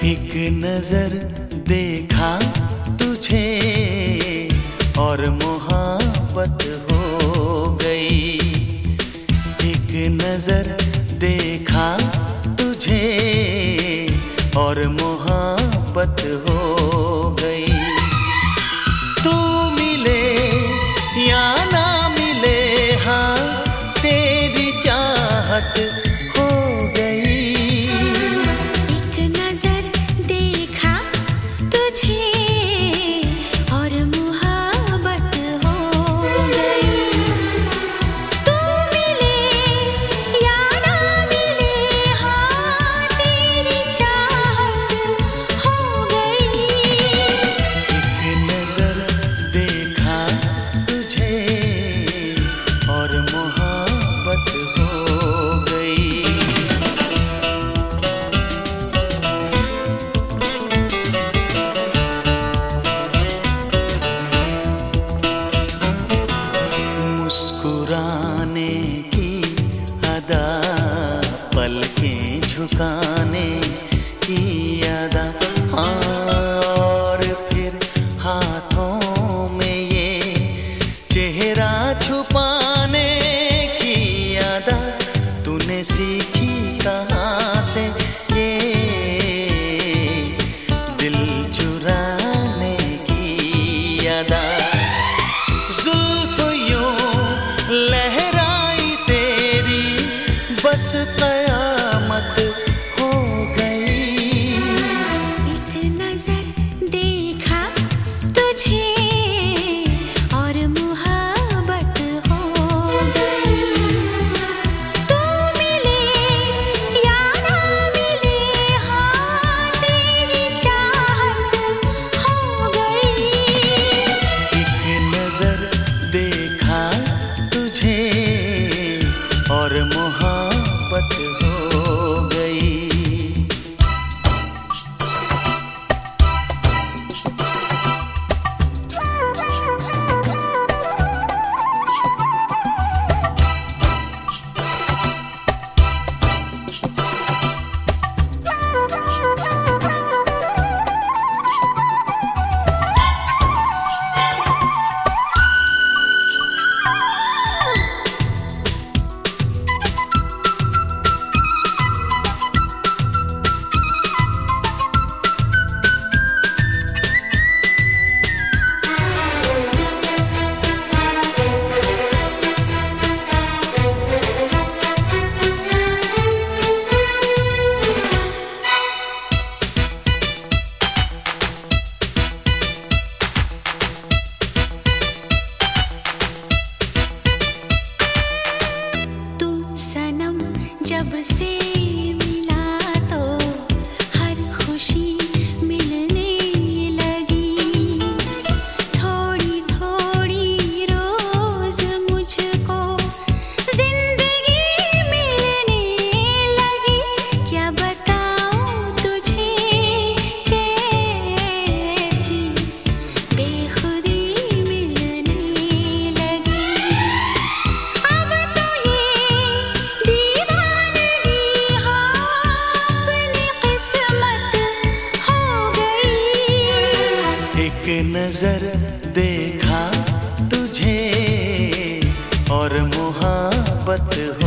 एक नजर देखा तुझे और मोहब्बत हो गई। एक नजर देखा तुझे और मोहब्बत हो गई। तू मिले या ना मिले, हाँ तेरी चाहत हो गई। एक नजर देखा तुझे और मोहब्बत हो गई। तू मिले या ना मिले, हाँ तेरी चाहत हो गई। एक नजर देखा तुझे और मोहब्बत हो गई। मुस्कुराने की अदा, पलकें झुकाने की अदा, और फिर हाथों में ये चेहरा छुपाने की अदा। तूने सीखी कहाँ से ये दिल चुराने की अदा। जुल्फ यूं लहराई तेरी, बस कयामत हो गई। एक नजर देखा तुझे और मोहब्बत हो गई। तू मिले या ना मिले, हाँ तेरी चाहत हो गई। एक नजर देखा तुझे और मोहब्बत हो गई। जब से मिला तो हर खुशी मिलने लगी। थोड़ी थोड़ी रोज मुझको जिंदगी मिलने लगी। क्या बताऊं तुझे कैसी बेखुदी मिलने लगी। अब तो ये एक नजर देखा तुझे और मोहब्बत